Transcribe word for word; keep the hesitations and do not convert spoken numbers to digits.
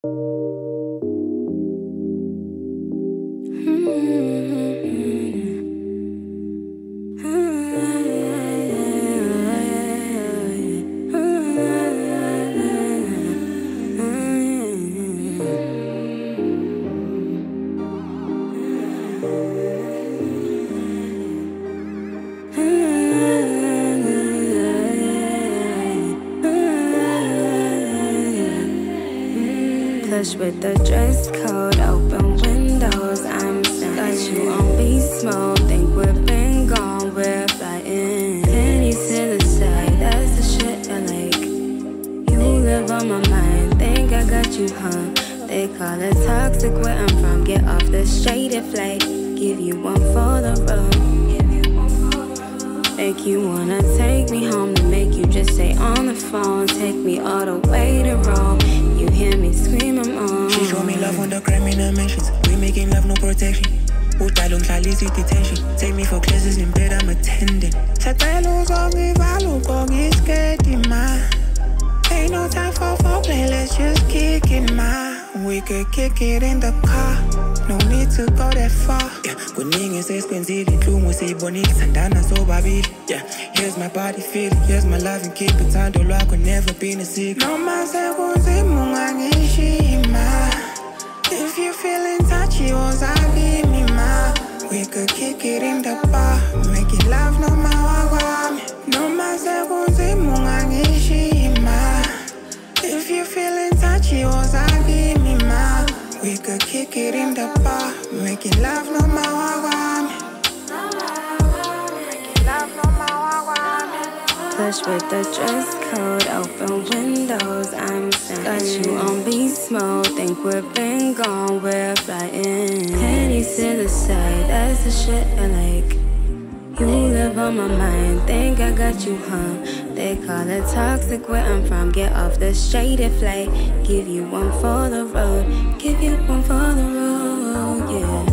Push with the dress code, open windows. I'm sent. Got you on beast mode. Think we've been gone, we're flying. Pennies to the side, that's the shit I like. You live on my mind, think I got you, huh? They call it toxic where I'm from. Get off the straight flight. Give you one for the road. Make you wanna take me home to make you just stay on the phone. Take me all the way to Rome. You hear me screaming on. She show me love on the criminal mentions. We making love, no protection. Udala ungihlalisa detention. Take me for classes in bed, I'm attending. Sacela uzogivala ugongiskedi ma. Ain't no time for foreplay, let's just kick it ma. We could kick it in the car. No need to go that far. Yeah, kuningi seskwenzile inhlungu siyibonile sandana sobabili. Yeah, here's my body feeling, here's my love and keep it thando lwakho never been a secret. Noma sekunzima ungangishima. If you feeling touchy, wozake me ma. We could kick it in the bar, making love no mawagwami. Noma sekunzima ungangishima. If you feeling touchy, wozake me ma. We could kick it in the bar, making love no mawagwami. Making love no mawagwami. Push with the dress code, open windows. I'm sent. Got you on beast mode. Think we've been gone, we're flying. Pennies to the side, that's the shit I like. You live on my mind, think I got you, huh? They call it toxic where I'm from. Get off the straight flight. Give you one for the road. Give you one for the road, yeah.